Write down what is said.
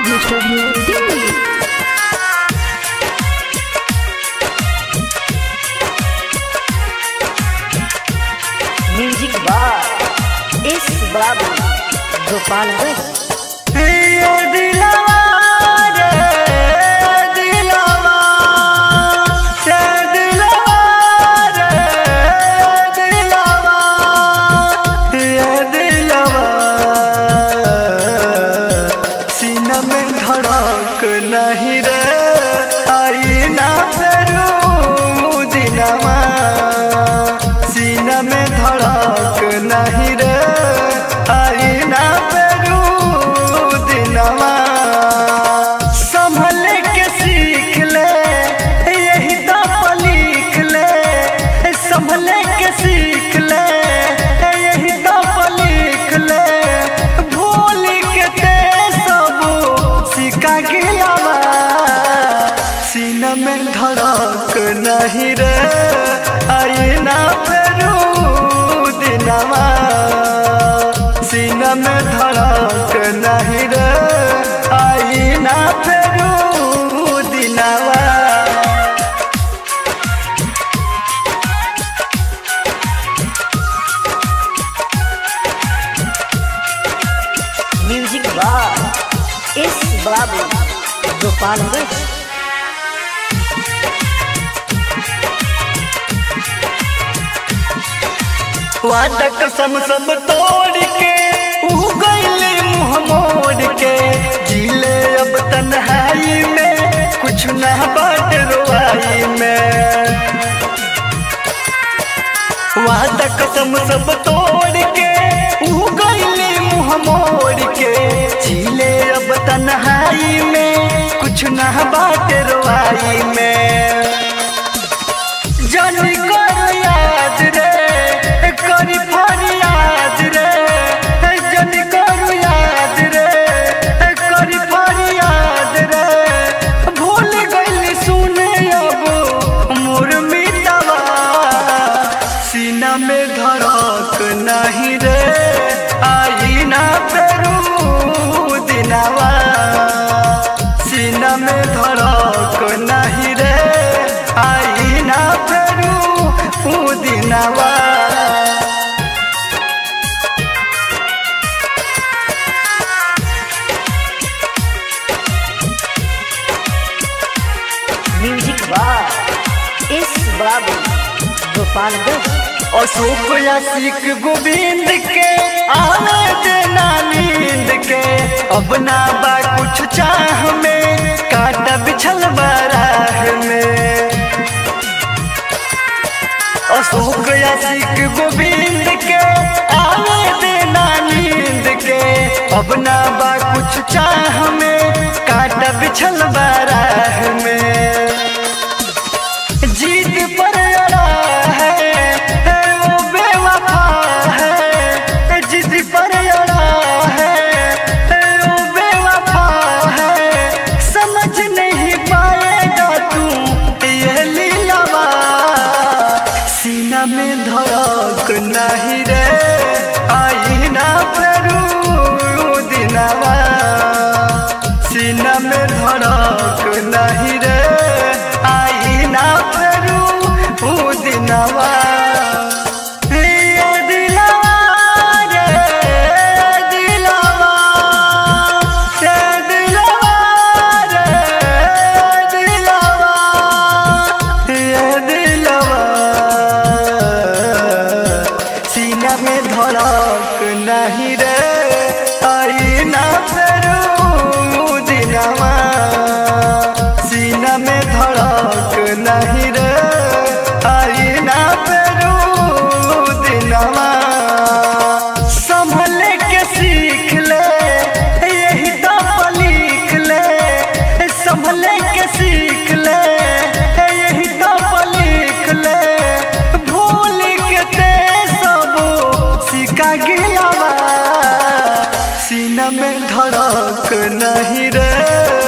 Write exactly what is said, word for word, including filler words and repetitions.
Audio Studio Delhi। Music बार इस बाबू गोपालगंज। नहीं रे आई ना फेरू दिनवा सीना में धड़क नहीं रे आई ना फेरू दिनवा संभल के सीख ले यही तो लिख ले संभल के सीख ले यही तो लिख ले भूल के ते सब सिखा गिला सीना में धड़क नहीं रे आई ना फेरू दिनवा सीना में धड़क नहीं रे आई ना फेरू दिनवा। म्यूजिक बार इस बाबू गोपालगंज। वादा कसम सब तोड़ के ऊ गईले मुँह मोड़ के जीले अब तन्हाई में कुछ ना बाट रुआई में। वादा कसम सब तोड़ के ऊ गईले मुँह मोड़ के जीले अब तन्हाई में कुछ ना बाट रुआई में। जानी करो याद रे करी फरियाद रे जानी करो याद रे करी फरियाद रे भूल गईली सुने अब मोर मितवा सीना में धड़क नहीं रे आई ना फेरू दिनवा सीना में धड़क नहीं रे आई ना फेरू दिनवा। म्यूजिक बार इस बाबू गोपालगंज। अशोक यासिक गोविंद के आवे देना नींद के अब ना बा कुछ चाह में काटा बिछल बाराह में। अशोक यासिक गोविंद के आवे देना नींद के अब ना बा कुछ चाह में काटा बिछल बाराह में। जीत पर अड़ा है वो बेवफा है जिद पर अड़ा है वो बेवफा है समझ नहीं पाएगा तू ये लीलावा सीना में धड़क नहीं रे आई ना फेरू दिनवा सीना में धड़क नहीं रे आई ना फेरू दिनवा। सीना में धड़क नहीं रे आई ना फेरू दिनवा सीना में धड़क नहीं रे आई ना फेरू दिनवा। संभल के सीख ले यही तो लिख ले संभल के सीख ले यही तो लिख ले भूल के ते सब सिखा गिलावा सीना में धड़क नहीं रे